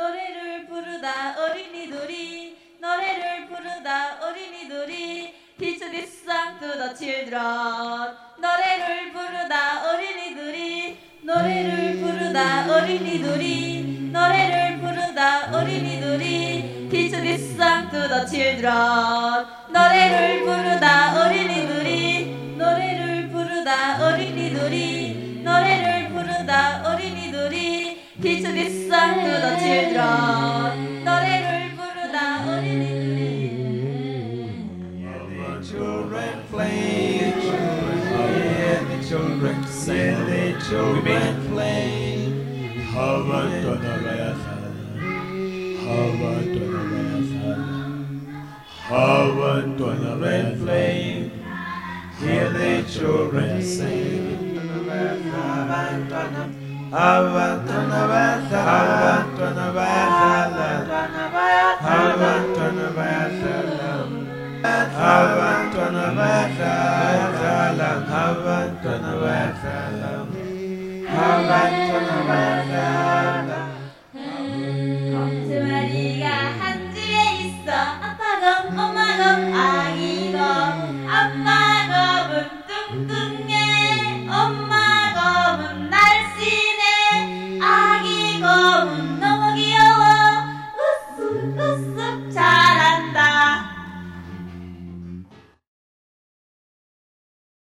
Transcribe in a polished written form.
노래를 부르다 어린이들이 노래를 부르다 어린이들이 Teach this song to the children. 노래를 부르다 어린이들이 노래를 부르다 어린이들이 노래를 부르다 어린이들이 Teach this song to the children. 노래를 부르다 어린이들이 노래를 부르다 어린이들이 노래를 부르다 어린이들이 Teach this song to the children. 노래를 부르다 어린이들이 Children play, hear the children sing, the children play. Children play, hear the children sing. 검수마리가 한 집에 있어. 아빠 검, 엄마 검, 아기 검. 아빠 검은 뚱뚱해, 엄마 검은 날씬해, 아기 검은